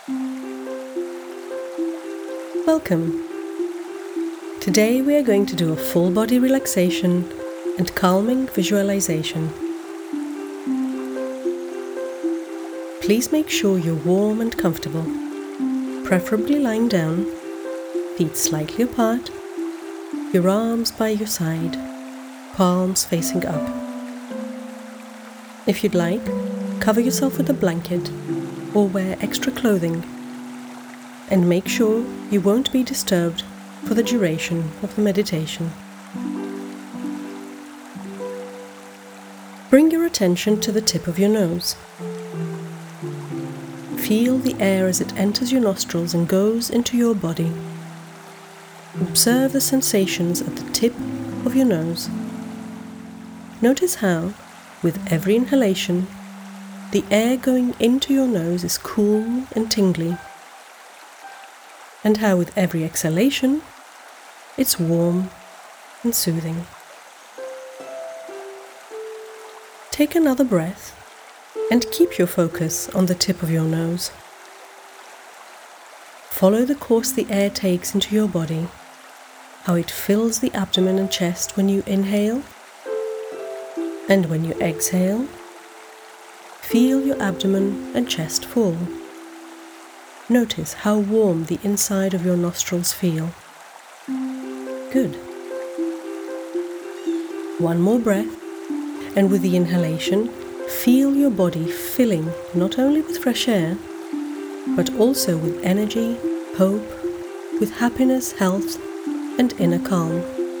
Welcome. Today we are going to do a full body relaxation and calming visualization. Please make sure you're warm and comfortable, preferably lying down, feet slightly apart, your arms by your side, palms facing up. If you'd like, cover yourself with a blanket or wear extra clothing, and make sure you won't be disturbed for the duration of the meditation. Bring your attention to the tip of your nose. Feel the air as it enters your nostrils and goes into your body. Observe the sensations at the tip of your nose. Notice how, with every inhalation, the air going into your nose is cool and tingly, and how with every exhalation, it's warm and soothing. Take another breath and keep your focus on the tip of your nose. Follow the course the air takes into your body, how it fills the abdomen and chest when you inhale, and when you exhale, feel your abdomen and chest fall. Notice how warm the inside of your nostrils feel. Good. One more breath, and with the inhalation, feel your body filling not only with fresh air, but also with energy, hope, with happiness, health, and inner calm.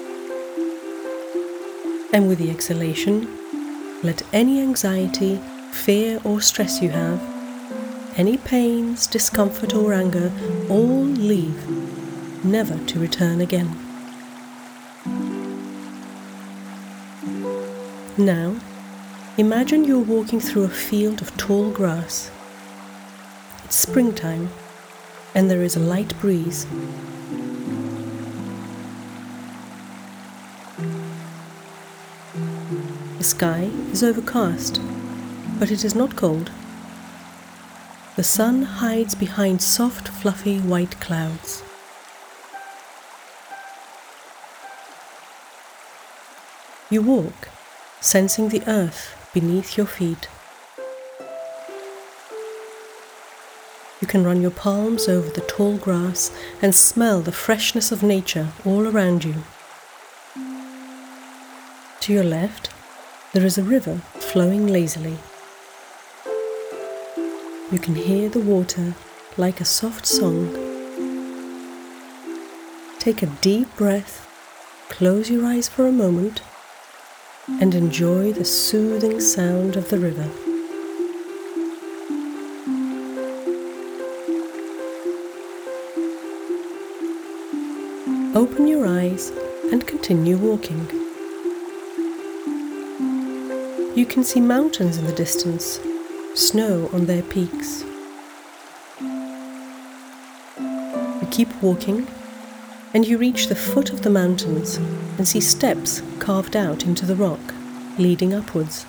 And with the exhalation, let any anxiety, fear or stress you have, any pains, discomfort or anger, all leave, never to return again. Now, imagine you're walking through a field of tall grass. It's springtime, and there is a light breeze. The sky is overcast, but it is not cold. The sun hides behind soft, fluffy white clouds. You walk, sensing the earth beneath your feet. You can run your palms over the tall grass and smell the freshness of nature all around you. To your left, there is a river flowing lazily. You can hear the water like a soft song. Take a deep breath, close your eyes for a moment, and enjoy the soothing sound of the river. Open your eyes and continue walking. You can see mountains in the distance, snow on their peaks. You keep walking, and you reach the foot of the mountains and see steps carved out into the rock, leading upwards.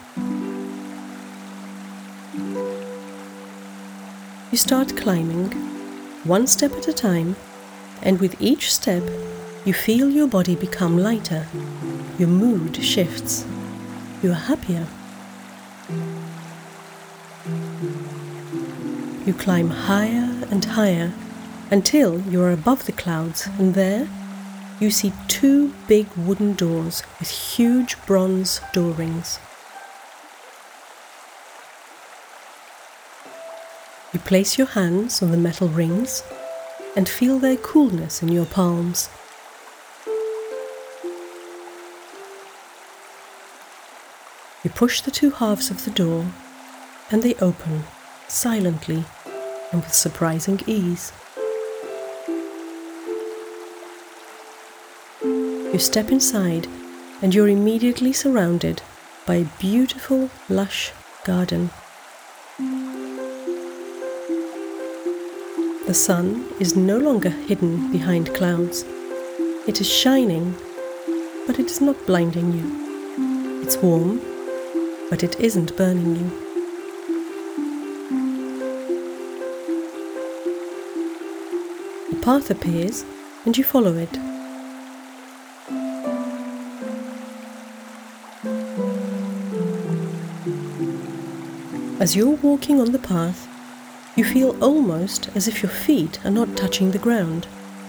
You start climbing, one step at a time, and with each step, you feel your body become lighter, your mood shifts, you are happier. You climb higher and higher until you are above the clouds, and there you see two big wooden doors with huge bronze door rings. You place your hands on the metal rings and feel their coolness in your palms. You push the two halves of the door, and they open silently and with surprising ease. You step inside, and you're immediately surrounded by a beautiful, lush garden. The sun is no longer hidden behind clouds. It is shining, but it is not blinding you. It's warm, but it isn't burning you. path appears and you follow it. As you're walking on the path, you feel almost as if your feet are not touching the ground.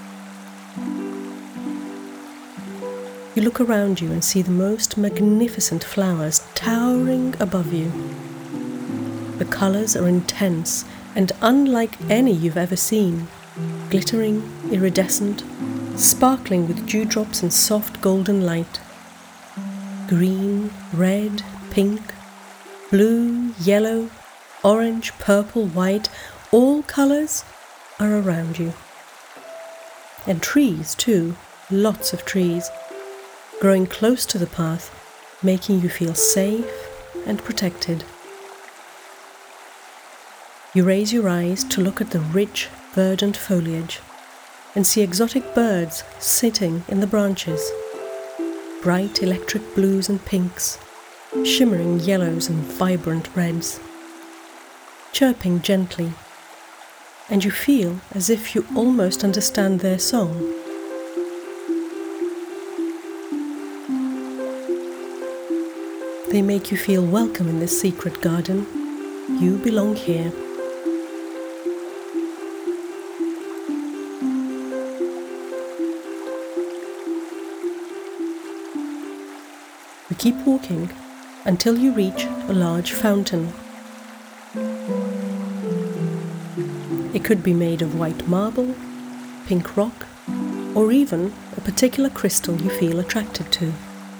You look around you and see the most magnificent flowers towering above you. The colours are intense and unlike any you've ever seen, glittering, iridescent, sparkling with dewdrops and soft golden light. Green, red, pink, blue, yellow, orange, purple, white, all colours are around you. And trees too, lots of trees, growing close to the path, making you feel safe and protected. You raise your eyes to look at the rich, verdant foliage and see exotic birds sitting in the branches. Bright electric blues and pinks, shimmering yellows and vibrant reds, chirping gently, and you feel as if you almost understand their song. They make you feel welcome in this secret garden. You belong here. You keep walking until you reach a large fountain. It could be made of white marble, pink rock, or even a particular crystal you feel attracted to.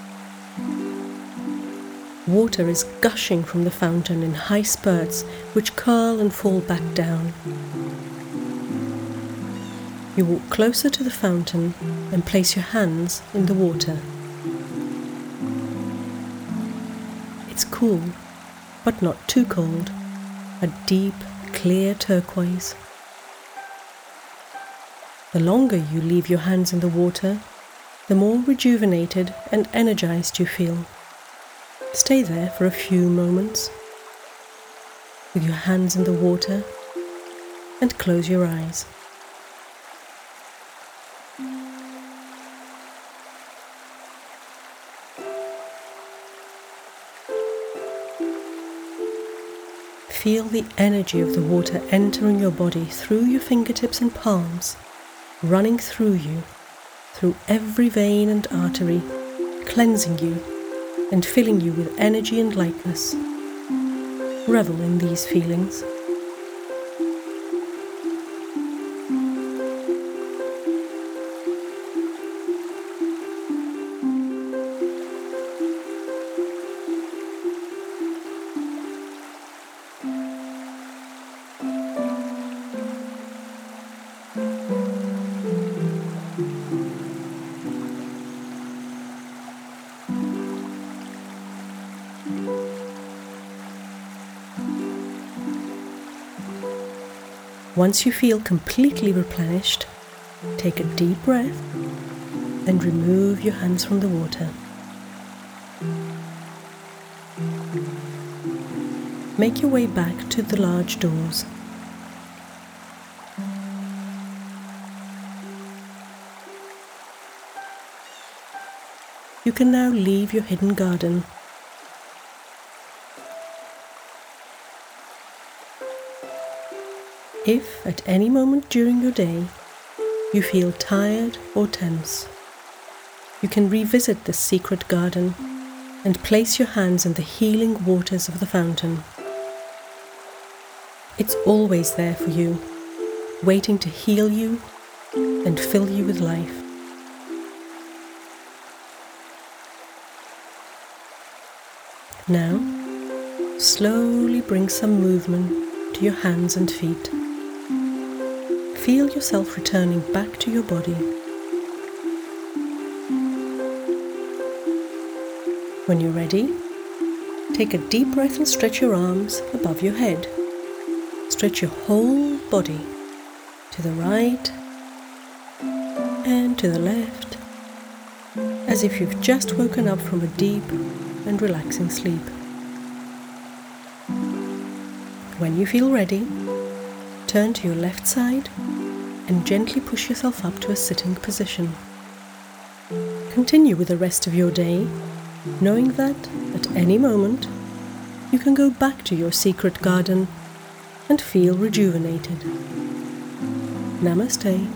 Water is gushing from the fountain in high spurts which curl and fall back down. You walk closer to the fountain and place your hands in the water. It's cool, but not too cold, a deep, clear turquoise. The longer you leave your hands in the water, the more rejuvenated and energized you feel. Stay there for a few moments, with your hands in the water, and close your eyes. Feel the energy of the water entering your body through your fingertips and palms, running through you, through every vein and artery, cleansing you and filling you with energy and lightness. Revel in these feelings. Once you feel completely replenished, take a deep breath and remove your hands from the water. Make your way back to the large doors. You can now leave your hidden garden. If at any moment during your day you feel tired or tense, you can revisit this secret garden and place your hands in the healing waters of the fountain. It's always there for you, waiting to heal you and fill you with life. Now, slowly bring some movement to your hands and feet. Feel yourself returning back to your body. When you're ready, take a deep breath and stretch your arms above your head. Stretch your whole body to the right and to the left, as if you've just woken up from a deep and relaxing sleep. When you feel ready, turn to your left side and gently push yourself up to a sitting position. Continue with the rest of your day, knowing that at any moment you can go back to your secret garden and feel rejuvenated. Namaste.